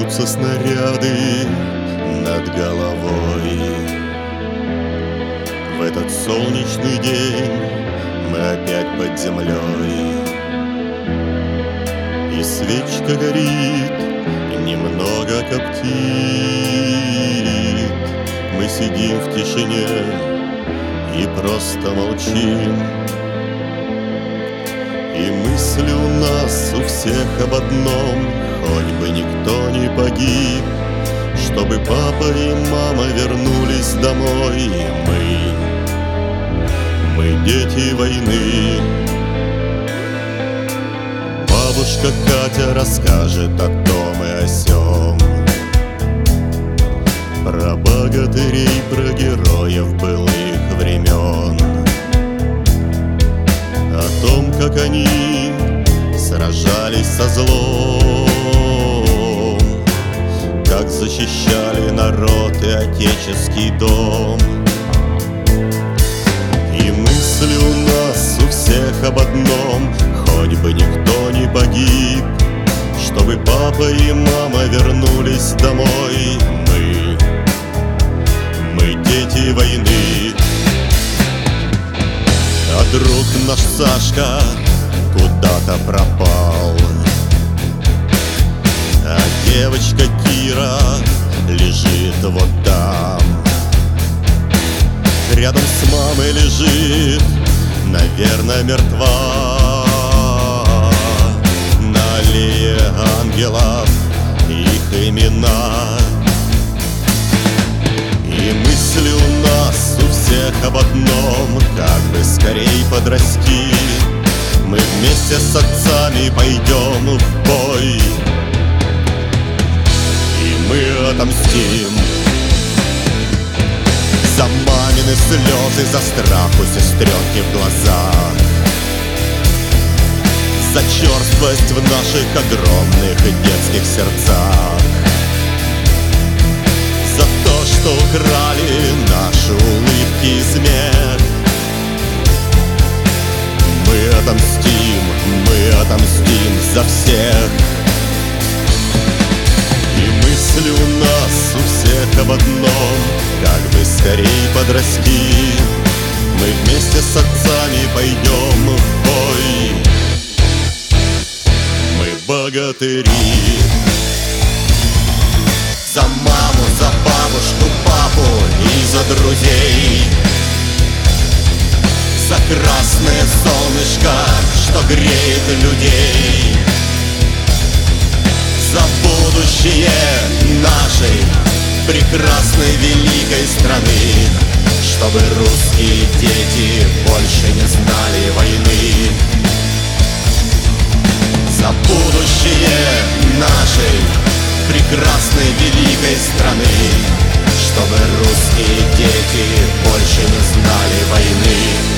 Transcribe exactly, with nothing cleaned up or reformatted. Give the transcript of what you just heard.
Несутся снаряды над головой. В этот солнечный день мы опять под землей, и свечка горит, немного коптит. Мы сидим в тишине и просто молчим, и мысли у нас у всех об одном: хоть бы никто не погиб, чтобы папа и мама вернулись домой. Мы, мы дети войны. Бабушка Катя расскажет о том и о сём, про богатырей, про героев былых времен, о том, как они сражались со злом, как защищали народ и отеческий дом. И мысли у нас у всех об одном: хоть бы никто не погиб, чтобы папа и мама вернулись домой. Мы, мы дети войны. А друг наш Сашка куда-то пропал, а девочка Кира лежит вот там. Рядом с мамой лежит, наверное, мертва. На аллее ангелов их имена. И мысли у нас у всех об одном: как бы скорей подрасти, мы вместе с отцами пойдем в бой, и мы отомстим за мамины слезы, за страх у сестренки в глазах, за черствость в наших огромных детских сердцах, за то, что украли наши улыбки и смех. Мы отомстим, мы отомстим за всех. И мысли у нас у всех об одном: как бы скорей подрасти, мы вместе с отцами пойдем в бой. Мы богатыри. За маму, за бабушку, папу и за друзей, за красное солнышко, что греет людей, за будущее нашей прекрасной великой страны, чтобы русские дети больше не знали войны. За будущее нашей прекрасной великой страны, чтобы русские дети больше не знали войны.